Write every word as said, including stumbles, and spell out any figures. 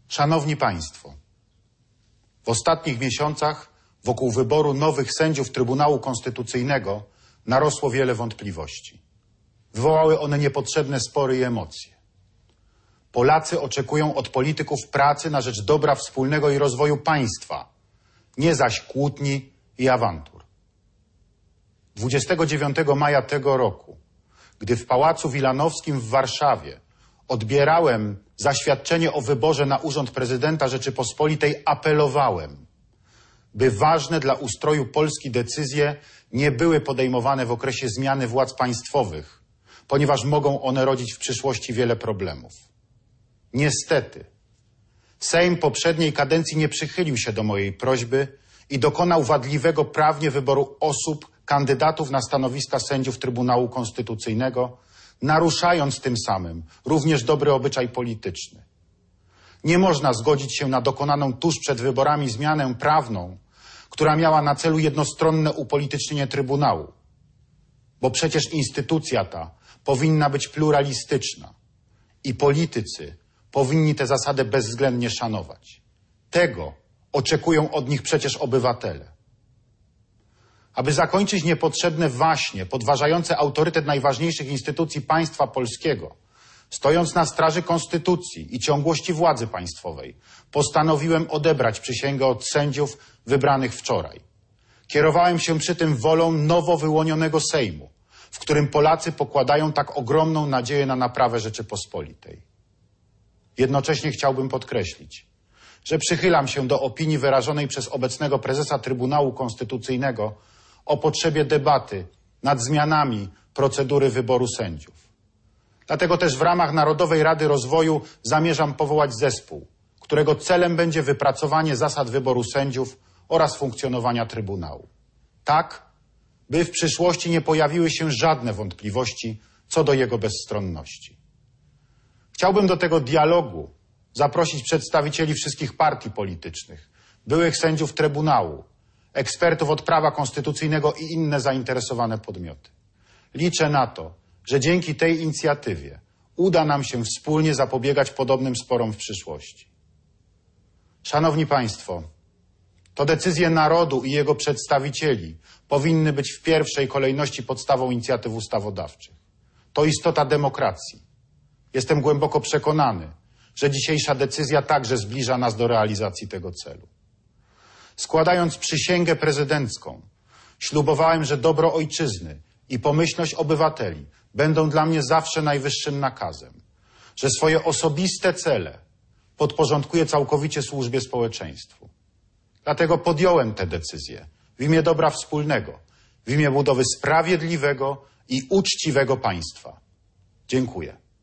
Szanowni Państwo, w ostatnich miesiącach wokół wyboru nowych sędziów Trybunału Konstytucyjnego narosło wiele wątpliwości. Wywołały one niepotrzebne spory i emocje. Polacy oczekują od polityków pracy na rzecz dobra wspólnego i rozwoju państwa, nie zaś kłótni i awantur. dwudziestego dziewiątego maja tego roku, gdy w Pałacu Wilanowskim w Warszawie odbierałem zaświadczenie o wyborze na urząd prezydenta Rzeczypospolitej, apelowałem, by ważne dla ustroju Polski decyzje nie były podejmowane w okresie zmiany władz państwowych, ponieważ mogą one rodzić w przyszłości wiele problemów. Niestety, Sejm poprzedniej kadencji nie przychylił się do mojej prośby i dokonał wadliwego prawnie wyboru osób, kandydatów na stanowiska sędziów Trybunału Konstytucyjnego, naruszając tym samym również dobry obyczaj polityczny. Nie można zgodzić się na dokonaną tuż przed wyborami zmianę prawną, która miała na celu jednostronne upolitycznienie Trybunału, bo przecież instytucja ta powinna być pluralistyczna i politycy powinni tę zasadę bezwzględnie szanować. Tego oczekują od nich przecież obywatele. Aby zakończyć niepotrzebne waśnie podważające autorytet najważniejszych instytucji państwa polskiego, stojąc na straży konstytucji i ciągłości władzy państwowej, postanowiłem odebrać przysięgę od sędziów wybranych wczoraj. Kierowałem się przy tym wolą nowo wyłonionego Sejmu, w którym Polacy pokładają tak ogromną nadzieję na naprawę Rzeczypospolitej. Jednocześnie chciałbym podkreślić, że przychylam się do opinii wyrażonej przez obecnego prezesa Trybunału Konstytucyjnego o potrzebie debaty nad zmianami procedury wyboru sędziów. Dlatego też w ramach Narodowej Rady Rozwoju zamierzam powołać zespół, którego celem będzie wypracowanie zasad wyboru sędziów oraz funkcjonowania Trybunału. Tak, by w przyszłości nie pojawiły się żadne wątpliwości co do jego bezstronności. Chciałbym do tego dialogu zaprosić przedstawicieli wszystkich partii politycznych, byłych sędziów Trybunału, ekspertów od prawa konstytucyjnego i inne zainteresowane podmioty. Liczę na to, że dzięki tej inicjatywie uda nam się wspólnie zapobiegać podobnym sporom w przyszłości. Szanowni Państwo, to decyzje narodu i jego przedstawicieli powinny być w pierwszej kolejności podstawą inicjatyw ustawodawczych. To istota demokracji. Jestem głęboko przekonany, że dzisiejsza decyzja także zbliża nas do realizacji tego celu. Składając przysięgę prezydencką, ślubowałem, że dobro ojczyzny i pomyślność obywateli będą dla mnie zawsze najwyższym nakazem, że swoje osobiste cele podporządkuję całkowicie służbie społeczeństwu. Dlatego podjąłem tę decyzję w imię dobra wspólnego, w imię budowy sprawiedliwego i uczciwego państwa. Dziękuję.